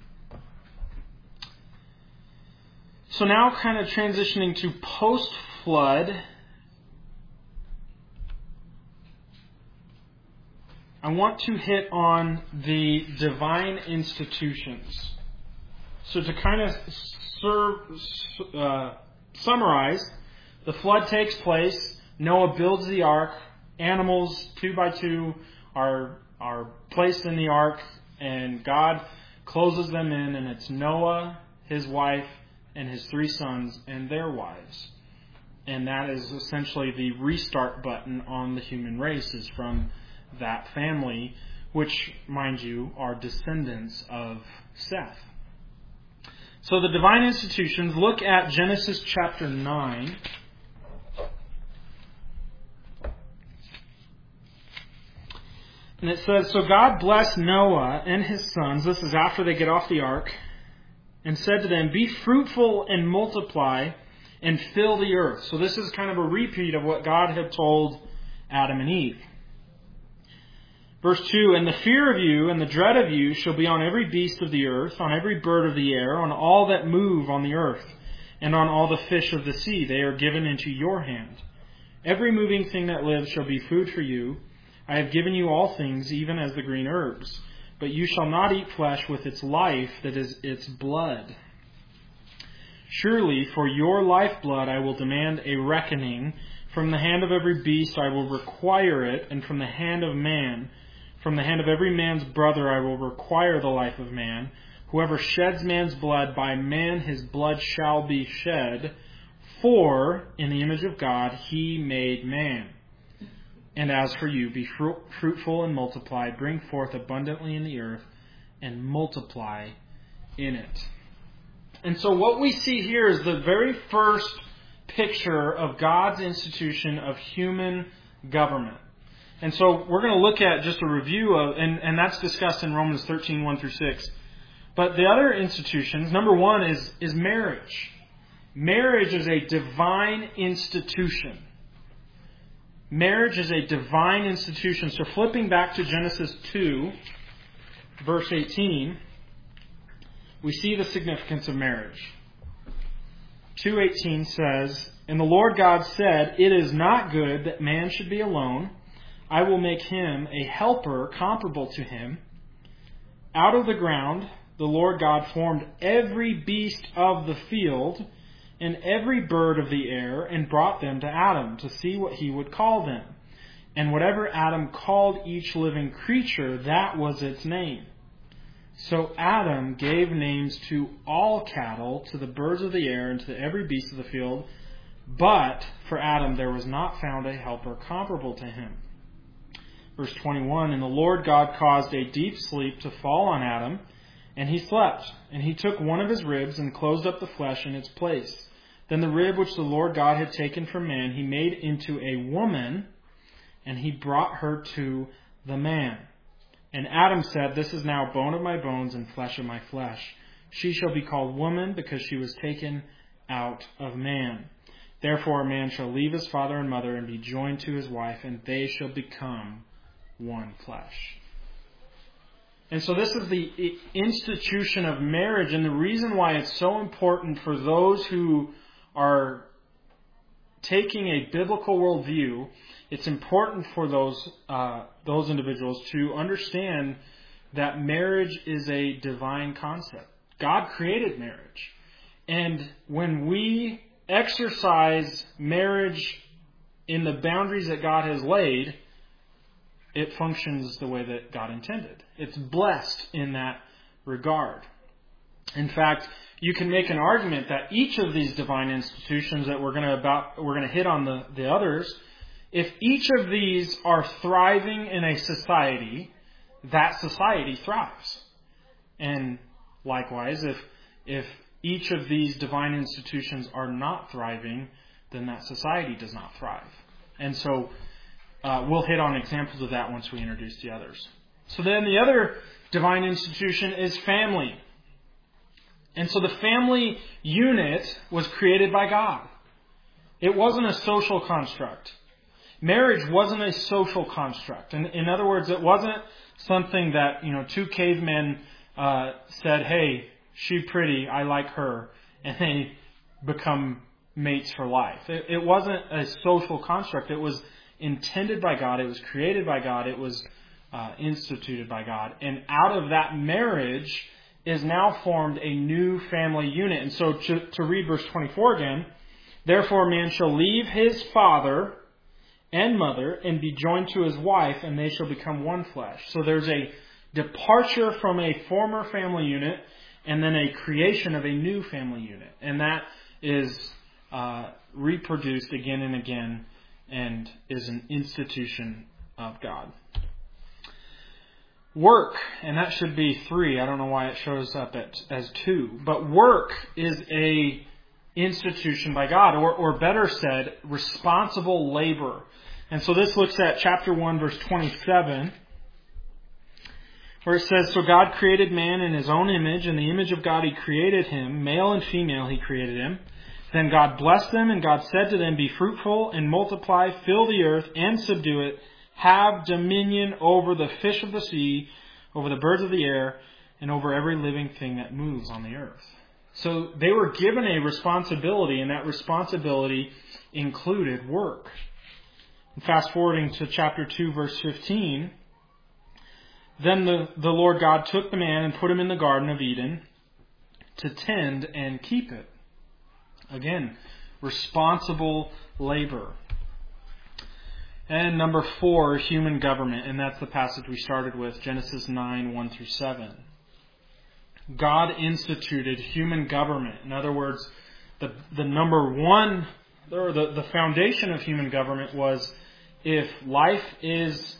Speaker 1: So now kind of transitioning to post-flood, I want to hit on the divine institutions. So to kind of serve, uh, summarize, the flood takes place, Noah builds the ark, animals two by two are are placed in the ark, and God closes them in, and it's Noah, his wife, and his three sons, and their wives. And that is essentially the restart button on the human race, is from that family, which, mind you, are descendants of Seth. So the divine institutions, look at Genesis chapter nine. And it says, "So God blessed Noah and his sons," this is after they get off the ark, "and said to them, be fruitful and multiply and fill the earth." So this is kind of a repeat of what God had told Adam and Eve. Verse two, "And the fear of you and the dread of you shall be on every beast of the earth, on every bird of the air, on all that move on the earth, and on all the fish of the sea. They are given into your hand. Every moving thing that lives shall be food for you. I have given you all things, even as the green herbs. But you shall not eat flesh with its life, that is its blood. Surely for your lifeblood I will demand a reckoning. From the hand of every beast I will require it, and from the hand of man, from the hand of every man's brother I will require the life of man. Whoever sheds man's blood, by man his blood shall be shed. For in the image of God he made man. And as for you, be fruitful and multiply, bring forth abundantly in the earth, and multiply in it." And so what we see here is the very first picture of God's institution of human government. And so we're going to look at just a review of, and, and that's discussed in Romans thirteen, one through six. But the other institutions, number one is, is marriage. Marriage is a divine institution. Marriage is a divine institution. So flipping back to Genesis two, verse eighteen, we see the significance of marriage. two eighteen says, "And the Lord God said, it is not good that man should be alone. I will make him a helper comparable to him. Out of the ground the Lord God formed every beast of the field and every bird of the air, and brought them to Adam to see what he would call them. And whatever Adam called each living creature, that was its name. So Adam gave names to all cattle, to the birds of the air, and to every beast of the field. But for Adam there was not found a helper comparable to him." Verse twenty-one, "And the Lord God caused a deep sleep to fall on Adam, and he slept. And he took one of his ribs and closed up the flesh in its place. Then the rib which the Lord God had taken from man, he made into a woman, and he brought her to the man. And Adam said, this is now bone of my bones and flesh of my flesh. She shall be called woman, because she was taken out of man. Therefore a man shall leave his father and mother and be joined to his wife, and they shall become one flesh." And so this is the institution of marriage, and the reason why it's so important for those who are taking a biblical worldview, it's important for those uh, those individuals to understand that marriage is a divine concept. God created marriage. And when we exercise marriage in the boundaries that God has laid, it functions the way that God intended. It's blessed in that regard. In fact, you can make an argument that each of these divine institutions that we're going to about we're going to hit on the, the others, if each of these are thriving in a society, that society thrives. And likewise, if if each of these divine institutions are not thriving, then that society does not thrive. And so uh, we'll hit on examples of that once we introduce the others. So then the other divine institution is family. And so the family unit was created by God. It wasn't a social construct. Marriage wasn't a social construct. In, in other words, it wasn't something that, you know, two cavemen uh, said, hey, she pretty, I like her, and they become mates for life. It, it wasn't a social construct. It was intended by God. It was created by God. It was uh, instituted by God. And out of that marriage is now formed a new family unit. And so to, to read verse twenty-four again, therefore a man shall leave his father and mother and be joined to his wife, and they shall become one flesh. So there's a departure from a former family unit and then a creation of a new family unit. And that is uh, reproduced again and again and is an institution of God. Work, and that should be three. I don't know why it shows up at, as two. But work is a institution by God, or, or better said, responsible labor. And so this looks at chapter one, verse twenty-seven, where it says, so God created man in his own image. In the image of God he created him. Male and female he created him. Then God blessed them, and God said to them, be fruitful and multiply, fill the earth and subdue it. Have dominion over the fish of the sea, over the birds of the air, and over every living thing that moves on the earth. So they were given a responsibility, and that responsibility included work. And fast forwarding to chapter two, verse fifteen, then the, the Lord God took the man and put him in the Garden of Eden to tend and keep it. Again, responsible labor. And number four, human government. And that's the passage we started with, Genesis nine, one through seven. God instituted human government. In other words, the, the number one, or the, the foundation of human government was if life is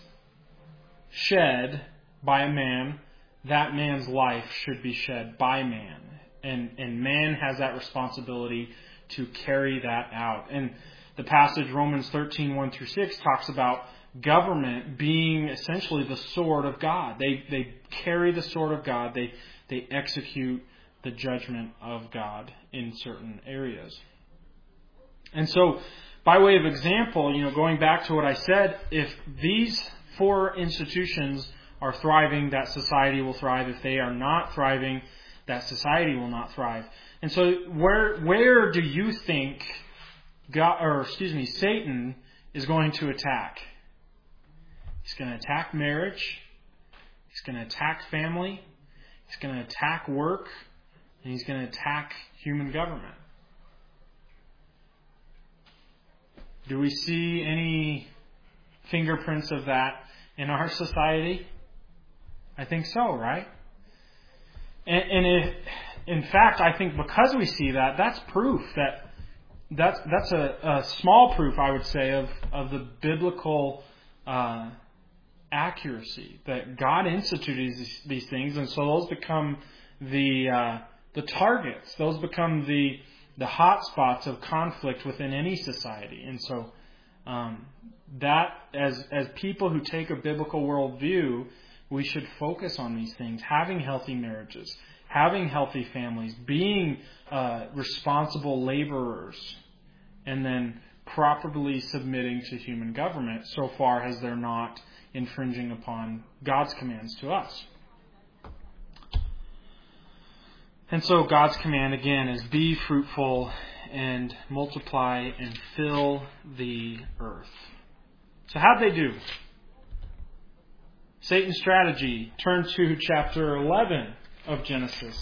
Speaker 1: shed by a man, that man's life should be shed by man. And, and man has that responsibility to carry that out. And the passage, Romans thirteen, one through six, talks about government being essentially the sword of God. They they carry the sword of God. They they execute the judgment of God in certain areas. And so, by way of example, you know, going back to what I said, if these four institutions are thriving, that society will thrive. If they are not thriving, that society will not thrive. And so, where where do you think God, or excuse me, Satan is going to attack? He's going to attack marriage. He's going to attack family. He's going to attack work. And he's going to attack human government. Do we see any fingerprints of that in our society? I think so, right? And, and if, in fact, I think because we see that, that's proof that That's that's a, a small proof, I would say, of, of the biblical uh, accuracy that God instituted these, these things, and so those become the uh, the targets. Those become the the hot spots of conflict within any society. And so um, that, as as people who take a biblical worldview, we should focus on these things: having healthy marriages, having healthy families, being uh, responsible laborers, and then properly submitting to human government so far as they're not infringing upon God's commands to us. And so God's command again is be fruitful and multiply and fill the earth. So how'd they do? Satan's strategy. Turn to chapter eleven of Genesis.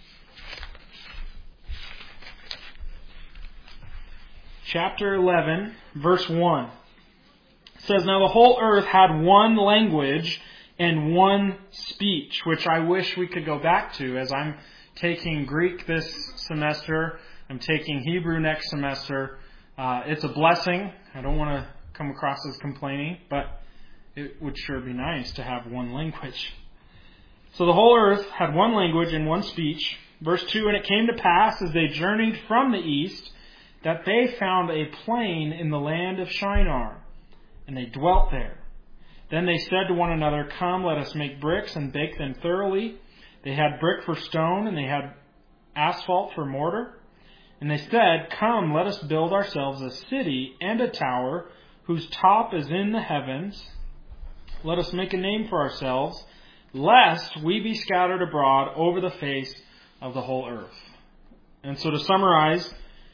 Speaker 1: Chapter eleven, verse one. It says, "Now the whole earth had one language and one speech," which I wish we could go back to as I'm taking Greek this semester. I'm taking Hebrew next semester. Uh, it's a blessing. I don't want to come across as complaining, but it would sure be nice to have one language. So the whole earth had one language and one speech. Verse two, "And it came to pass as they journeyed from the east that they found a plain in the land of Shinar, and they dwelt there. Then they said to one another, 'Come, let us make bricks and bake them thoroughly.' They had brick for stone, and they had asphalt for mortar. And they said, 'Come, let us build ourselves a city and a tower whose top is in the heavens. Let us make a name for ourselves, lest we be scattered abroad over the face of the whole earth.'" And so to summarize,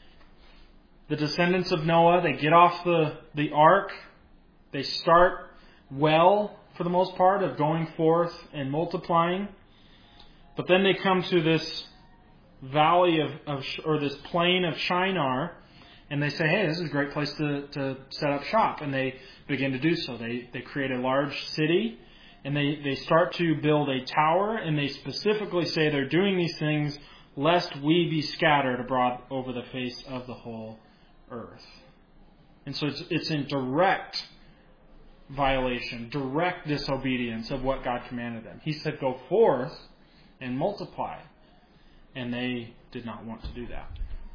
Speaker 1: the descendants of Noah, they get off the, the ark. They start well, for the most part, of going forth and multiplying. But then they come to this valley of, of or this plain of Shinar, and they say, "Hey, this is a great place to, to set up shop." And they begin to do so. They they create a large city, and they, they start to build a tower, and they specifically say they're doing these things lest we be scattered abroad over the face of the whole earth. And so it's, it's in direct violation, direct disobedience of what God commanded them. He said, "Go forth and multiply." And they did not want to do that.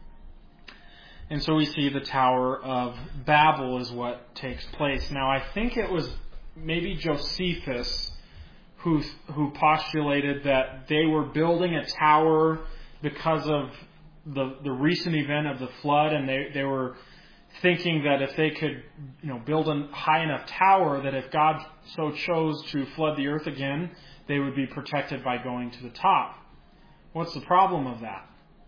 Speaker 1: And so we see the Tower of Babel is what takes place. Now, I think it was maybe Josephus who who postulated that they were building a tower because of the the recent event of the flood, and they, they were thinking that if they could, you know, build a high enough tower that if God so chose to flood the earth again, they would be protected by going to the top. What's the problem of that?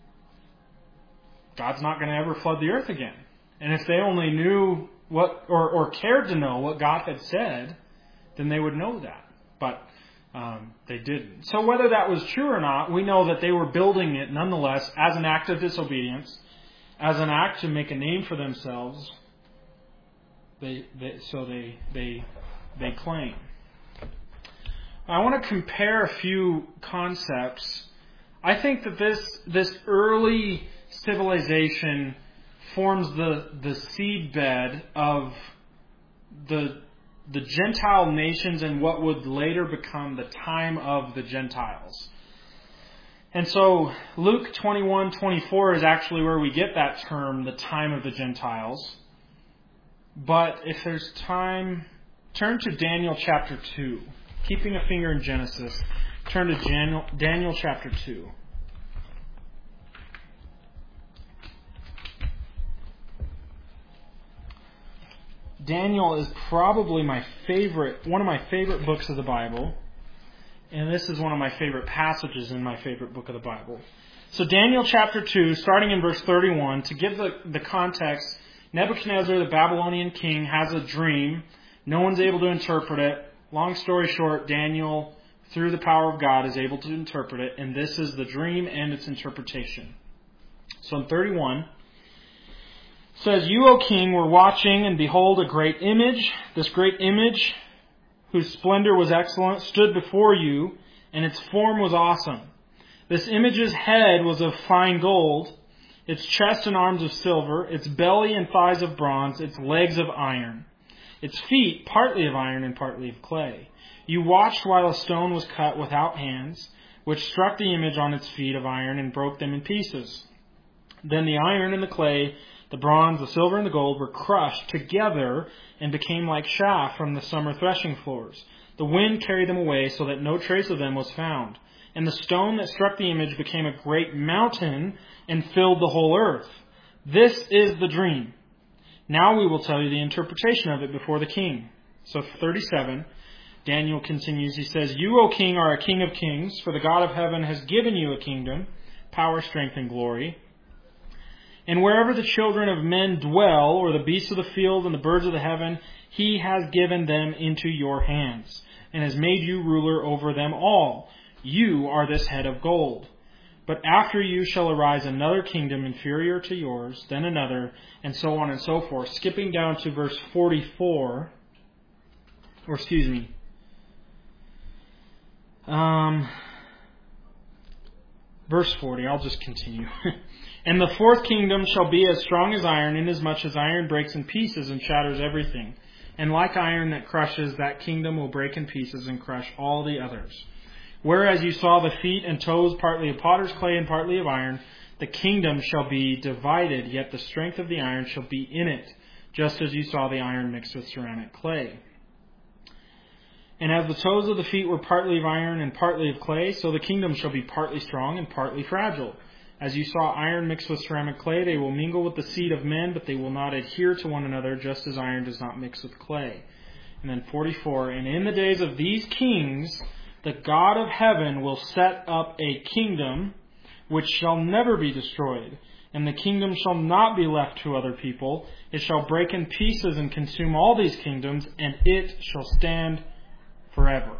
Speaker 1: God's not going to ever flood the earth again. And if they only knew what, or, or cared to know what God had said, then they would know that. But um, they didn't. So whether that was true or not, we know that they were building it nonetheless as an act of disobedience, as an act to make a name for themselves. They, they so they they they claim. I want to compare a few concepts. I think that this this early civilization forms the the seedbed of the the Gentile nations and what would later become the time of the Gentiles. And so Luke twenty-one twenty-four is actually where we get that term, the time of the Gentiles. But if there's time, turn to Daniel chapter two. Keeping a finger in Genesis, turn to Daniel, Daniel chapter two. Daniel is probably my favorite, one of my favorite books of the Bible. And this is one of my favorite passages in my favorite book of the Bible. So Daniel chapter two, starting in verse thirty-one, to give the, the context, Nebuchadnezzar, the Babylonian king, has a dream. No one's able to interpret it. Long story short, Daniel, through the power of God, is able to interpret it. And this is the dream and its interpretation. So in thirty-one, it says, "You, O king, were watching, and behold, a great image. This great image, whose splendor was excellent, stood before you, and its form was awesome. This image's head was of fine gold, its chest and arms of silver, its belly and thighs of bronze, its legs of iron, its feet partly of iron and partly of clay. You watched while a stone was cut without hands, which struck the image on its feet of iron and broke them in pieces. Then the iron and the clay, the bronze, the silver, and the gold were crushed together and became like chaff from the summer threshing floors. The wind carried them away so that no trace of them was found. And the stone that struck the image became a great mountain and filled the whole earth. This is the dream. Now we will tell you the interpretation of it before the king." So thirty-seven, Daniel continues. He says, "You, O king, are a king of kings, for the God of heaven has given you a kingdom power, strength, and glory. And wherever the children of men dwell, or the beasts of the field and the birds of the heaven, He has given them into your hands, and has made you ruler over them all. You are this head of gold. But after you shall arise another kingdom inferior to yours, then another, and so on and so forth. Skipping down to verse forty-four, or excuse me, um, verse forty, I'll just continue. And the fourth kingdom shall be as strong as iron, inasmuch as iron breaks in pieces and shatters everything. And like iron that crushes, that kingdom will break in pieces and crush all the others. Whereas you saw the feet and toes partly of potter's clay and partly of iron, the kingdom shall be divided, yet the strength of the iron shall be in it, just as you saw the iron mixed with ceramic clay. And as the toes of the feet were partly of iron and partly of clay, so the kingdom shall be partly strong and partly fragile. As you saw iron mixed with ceramic clay, they will mingle with the seed of men, but they will not adhere to one another, just as iron does not mix with clay. And then forty-four, and in the days of these kings, the God of heaven will set up a kingdom which shall never be destroyed. And the kingdom shall not be left to other people. It shall break in pieces and consume all these kingdoms, and it shall stand forever.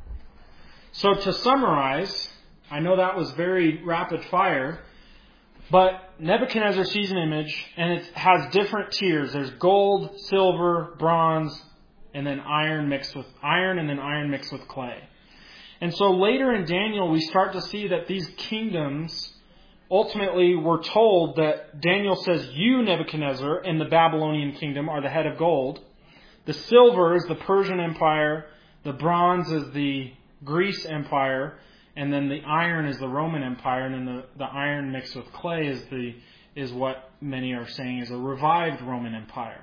Speaker 1: So to summarize, I know that was very rapid fire, but Nebuchadnezzar sees an image, and it has different tiers. There's gold, silver, bronze, and then iron mixed with iron, and then iron mixed with clay. And so later in Daniel, we start to see that these kingdoms, ultimately we're told that Daniel says, you, Nebuchadnezzar, and the Babylonian kingdom are the head of gold. The silver is the Persian Empire. The bronze is the Greece Empire. And then the iron is the Roman Empire, and then the, the iron mixed with clay is the is what many are saying is a revived Roman Empire.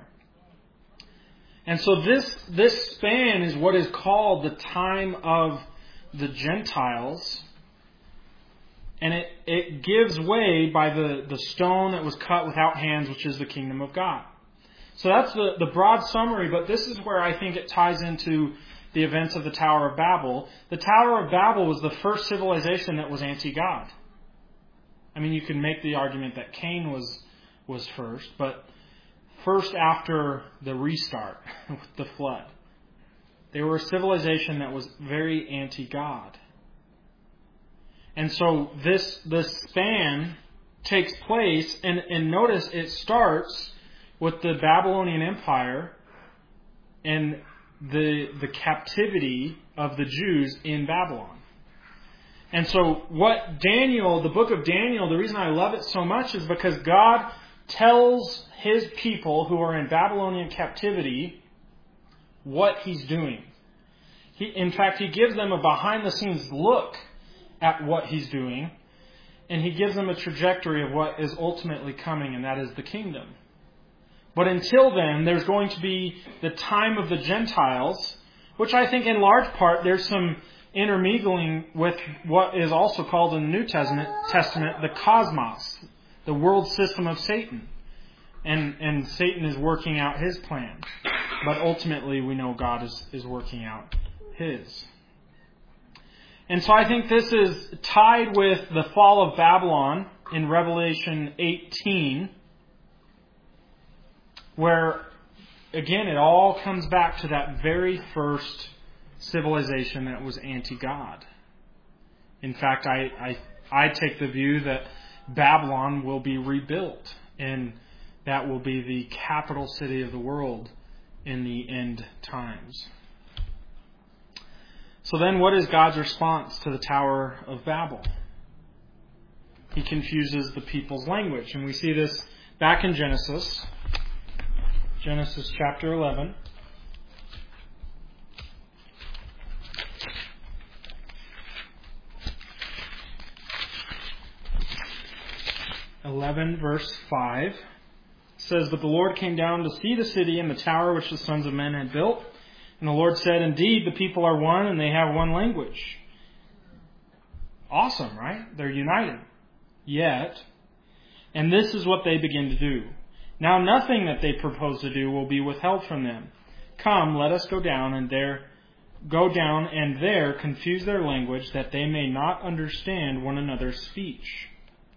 Speaker 1: And so this this span is what is called the time of the Gentiles, and it, it gives way by the, the stone that was cut without hands, which is the kingdom of God. So that's the, the broad summary, but this is where I think it ties into the events of the Tower of Babel. The Tower of Babel was the first civilization that was anti-God. I mean, you can make the argument that Cain was was first, but first after the restart with the flood. They were a civilization that was very anti-God. And so this this span takes place, and, and notice it starts with the Babylonian Empire and the the captivity of the Jews in Babylon. And so what Daniel, the book of Daniel, the reason I love it so much is because God tells His people who are in Babylonian captivity what He's doing. He, in fact, He gives them a behind-the-scenes look at what He's doing, and He gives them a trajectory of what is ultimately coming, and that is the kingdom. But until then, there's going to be the time of the Gentiles, which I think in large part there's some intermingling with what is also called in the New Testament, Testament the cosmos, the world system of Satan. And and Satan is working out his plan. But ultimately we know God is, is working out His. And so I think this is tied with the fall of Babylon in Revelation eighteen, where, again, it all comes back to that very first civilization that was anti-God. In fact, I, I, I take the view that Babylon will be rebuilt, and that will be the capital city of the world in the end times. So then what is God's response to the Tower of Babel? He confuses the people's language. And we see this back in Genesis. Genesis chapter eleven. eleven verse five says, "But the Lord came down to see the city and the tower which the sons of men had built. And the Lord said, Indeed, the people are one and they have one language." Awesome, right? They're united. Yet, and this is what they begin to do. Now nothing that they propose to do will be withheld from them. Come, let us go down and there go down and there confuse their language, that they may not understand one another's speech.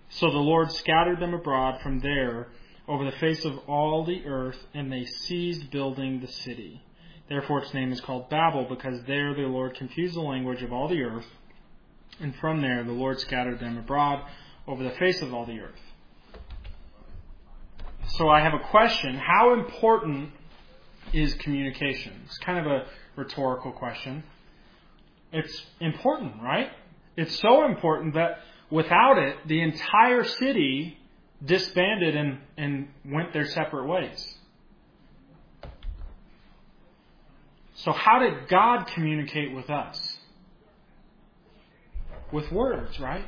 Speaker 1: So the Lord scattered them abroad from there over the face of all the earth, and they ceased building the city. Therefore its name is called Babel, because there the Lord confused the language of all the earth, and from there the Lord scattered them abroad over the face of all the earth. So I have a question. How important is communication? It's kind of a rhetorical question. It's important, right? It's so important that without it, the entire city disbanded and, and went their separate ways. So how did God communicate with us? With words, right?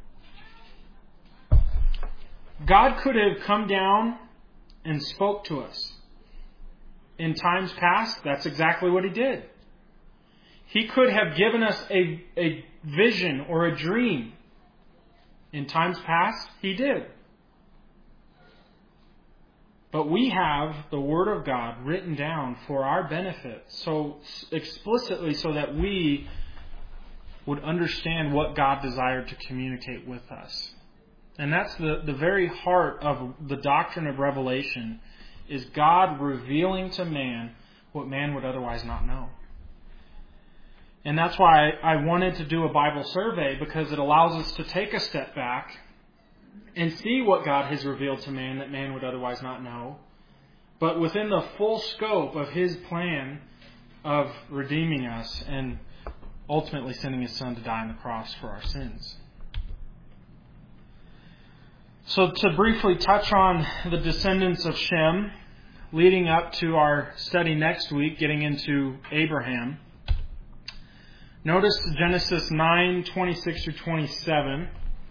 Speaker 1: God could have come down and spoke to us. In times past, that's exactly what He did. He could have given us a, a vision or a dream. In times past, He did. But we have the Word of God written down for our benefit, so explicitly so that we would understand what God desired to communicate with us. And that's the, the very heart of the doctrine of revelation, is God revealing to man what man would otherwise not know. And that's why I wanted to do a Bible survey, because it allows us to take a step back and see what God has revealed to man that man would otherwise not know, but within the full scope of His plan of redeeming us and ultimately sending His Son to die on the cross for our sins. So to briefly touch on the descendants of Shem, leading up to our study next week, getting into Abraham. Notice Genesis nine, twenty-six through twenty-seven.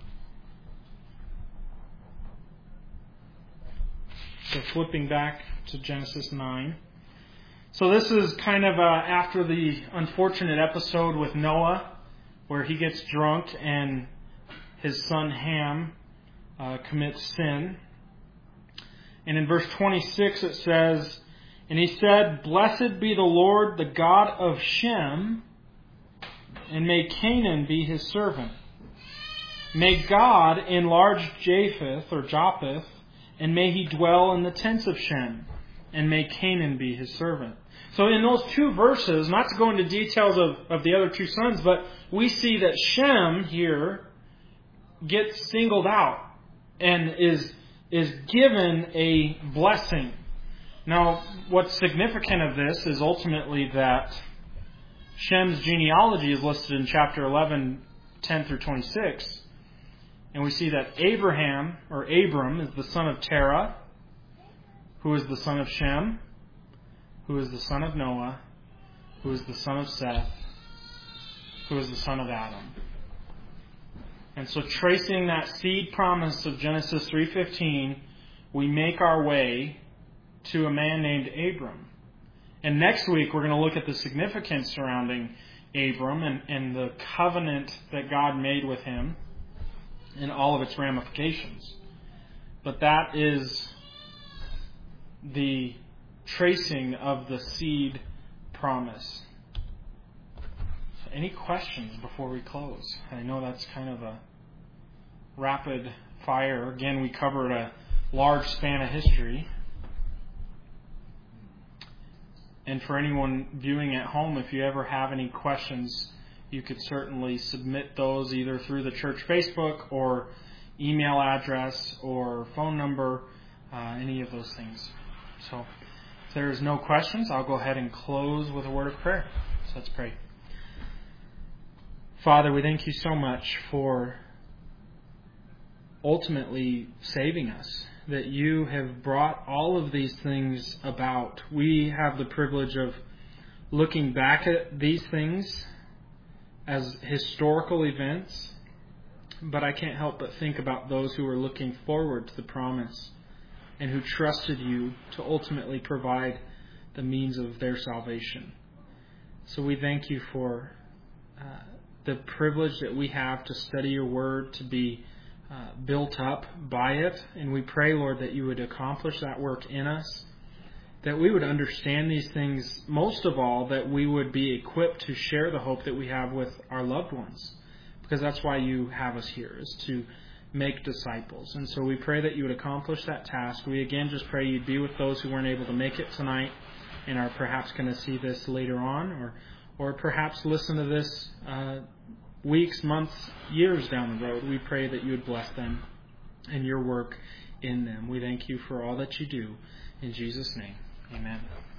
Speaker 1: So flipping back to Genesis nine. So this is kind of uh, after the unfortunate episode with Noah, where he gets drunk and his son Ham uh, commits sin. And in verse twenty-six it says, "And he said, Blessed be the Lord, the God of Shem, and may Canaan be his servant. May God enlarge Japheth or Japheth, and may he dwell in the tents of Shem, and may Canaan be his servant." So in those two verses, not to go into details of, of the other two sons, but we see that Shem here gets singled out and is is given a blessing. Now, what's significant of this is ultimately that Shem's genealogy is listed in chapter eleven, ten through twenty-six. And we see that Abraham, or Abram, is the son of Terah, who is the son of Shem, who is the son of Noah, who is the son of Seth, who is the son of Adam. And so tracing that seed promise of Genesis three fifteen, we make our way to a man named Abram. And next week we're going to look at the significance surrounding Abram and, and the covenant that God made with him and all of its ramifications. But that is the tracing of the seed promise. Any questions before we close? I know that's kind of a rapid fire. Again, we covered a large span of history. And for anyone viewing at home, if you ever have any questions, you could certainly submit those either through the church Facebook or email address or phone number, uh, any of those things. So if there is no questions, I'll go ahead and close with a word of prayer. So let's pray. Father, we thank you so much for ultimately saving us, that you have brought all of these things about. We have the privilege of looking back at these things as historical events, but I can't help but think about those who are looking forward to the promise and who trusted you to ultimately provide the means of their salvation. So we thank you for uh, the privilege that we have to study your word, to be uh, built up by it. And we pray, Lord, that you would accomplish that work in us, that we would understand these things, most of all, that we would be equipped to share the hope that we have with our loved ones. Because that's why you have us here, is to make disciples. And so we pray that you would accomplish that task. We again just pray you'd be with those who weren't able to make it tonight and are perhaps going to see this later on, or or perhaps listen to this uh, weeks, months, years down the road. We pray that you would bless them and your work in them. We thank you for all that you do. In Jesus' name, amen.